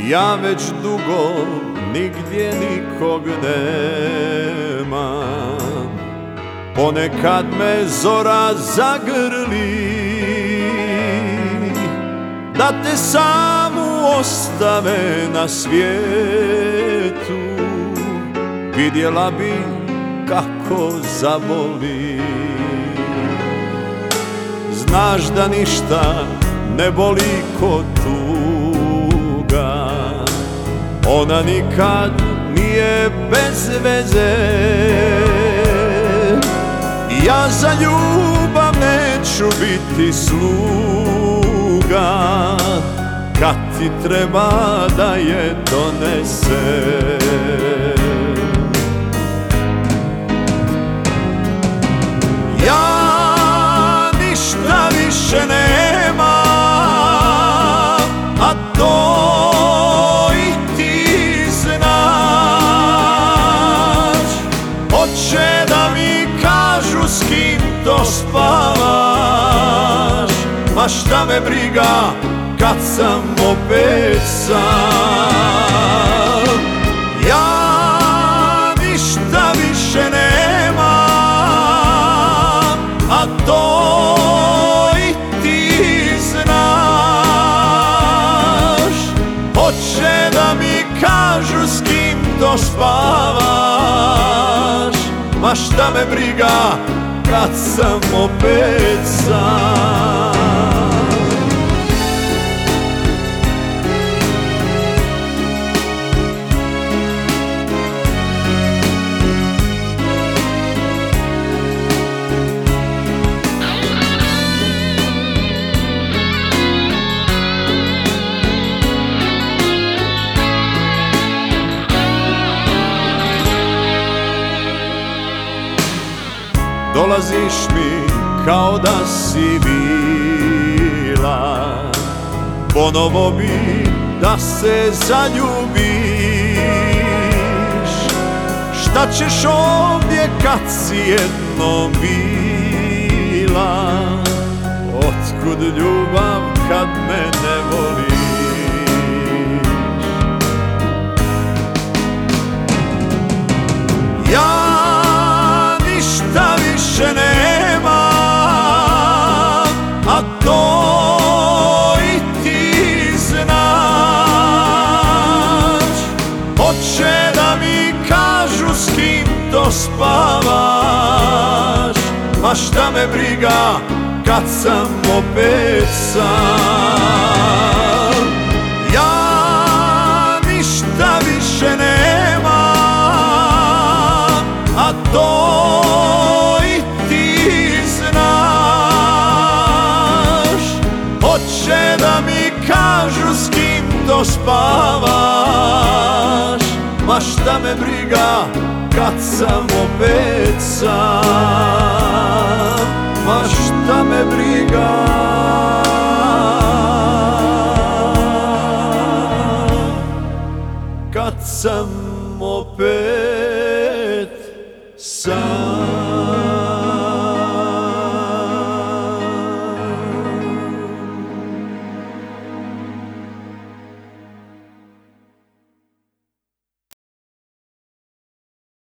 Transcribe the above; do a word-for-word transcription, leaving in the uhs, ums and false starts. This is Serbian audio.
Ja već dugo nigdje nikog nemam, ponekad me zora zagrli, da te samu ostave na svijetu, vidjela bi kako zaboli. Znaš da ništa ne boli ko tuga, ona nikad nije bez veze. Ja za ljubav neću biti sluga, kad ti treba da je donesem. Ja ništa više nemam, a to i ti znaš. Hoće da mi kažu s kim to spavaš, ma šta me briga kad sam opet sam. Ja ništa više nemam, a to i ti znaš. Hoće da mi kažu s kim to spavaš, ma šta me briga kad sam opet sam. Dolaziš mi kao da si bila, ponovo bi da se zaljubiš. Šta ćeš ovdje kad si jednom bila, otkud ljubav kad me ne voliš. Ja ništa više nemam, a to i ti znaš. Hoće da mi kažu s kim to spavaš, ma šta me briga kad sam opet sam. Ja ništa više nemam, a to i ti znaš. Hoće da mi kažu s kim to spavaš, ma šta me briga kad sam opet sam. Ma šta me briga kad sam opet sam.